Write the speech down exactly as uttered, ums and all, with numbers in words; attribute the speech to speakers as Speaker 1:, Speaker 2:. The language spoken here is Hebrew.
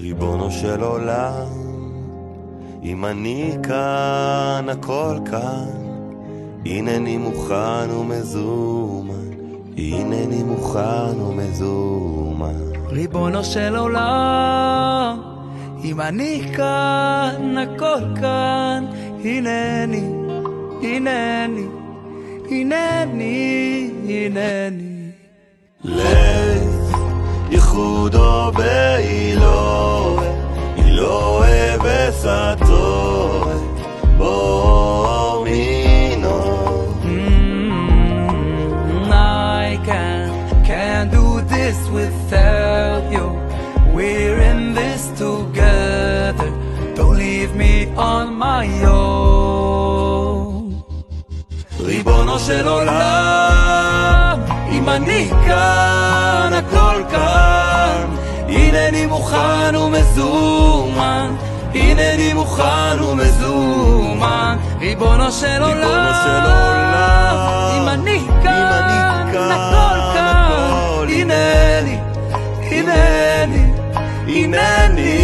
Speaker 1: ריבונו של עולם, אם אני כאן, הכל כאן, הנני מוכן ומזומן, הנני מוכן ומזומן.
Speaker 2: ריבונו של עולם, אם אני כאן, הכל כאן, הנני, הנני, הנני, הנני.
Speaker 1: לב ייחודו באילו, אילו בסתו, בו מינו.
Speaker 2: I can't, can't do this without you. We're in this together. Don't leave me on my own. ריבונו של עולם, אם אני כאן, הכל כאן, הנני מוכן ומזומן, הנני מוכן ומזומן. ריבונו של עולם, אם אני כאן, הכל כאן, הנני, הנני, הנני.